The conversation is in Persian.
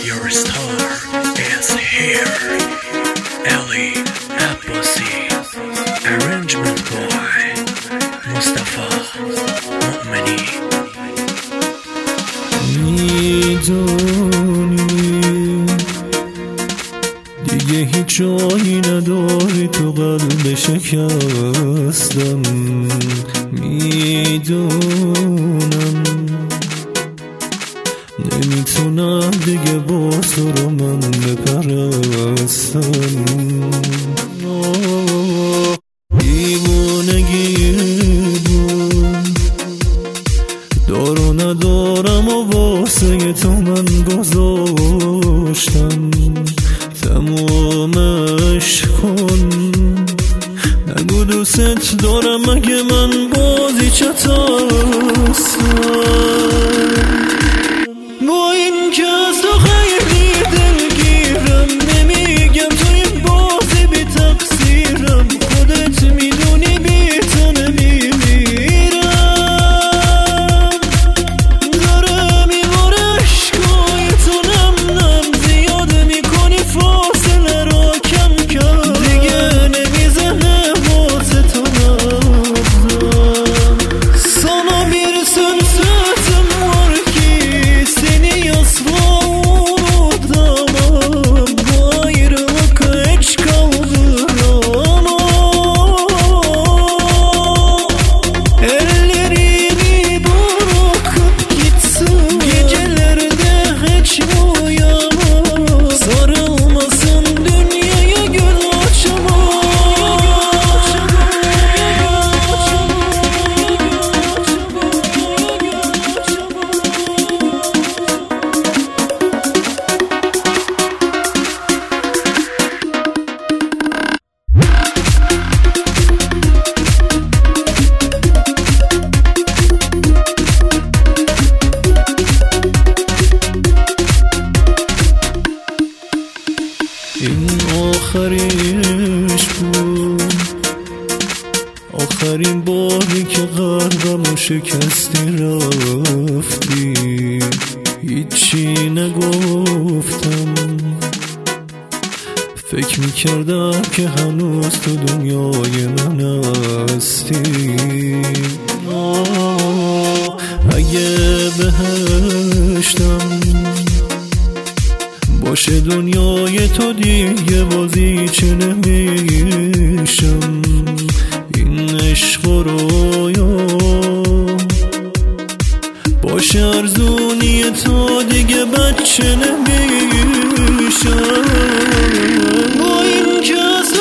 Your star is here. Ali Abbasi, arrangement boy Mustafa Mu'mini. میدونی دیگه هیچ جایی نداری تو قلب شکستم. میدونم نمیتونم دیگه باز رو من بپرستم. دیوونگی بود دار و ندارم و واسه تو من گذاشتم. تمومش کن نگو دوست دارم مگه من بازی چطستم. با این که از تو خیلی دلگیرم نمیگم تو این بازی بی تقصیرم. خودت میدونی بی تو نمیمیرم. داره میباره عشقای تو نم نم زیاد میکنی فاصله را کم کم. دیگه نمیزنه واسه تو نبزم. Sana bir söz sözüm var ki seni asla unutamam. Bu ayrılık hiç kaldıramam. Ellerimi bırakıp gitsin gecelerde hiç uyamam. Sarılmasın dünyaya gül این آخریش بود، آخرین باری که قلبمو شکستی رفتی. هیچی نگفتم فکر میکردم که هنوز تو دنیای من هستی. اگه بهشتم باشه دنیای تو دیگه بازی چه نمیشم. این عشق و رویا باشه ارزونی تو دیگه بچه نمیشم. با این که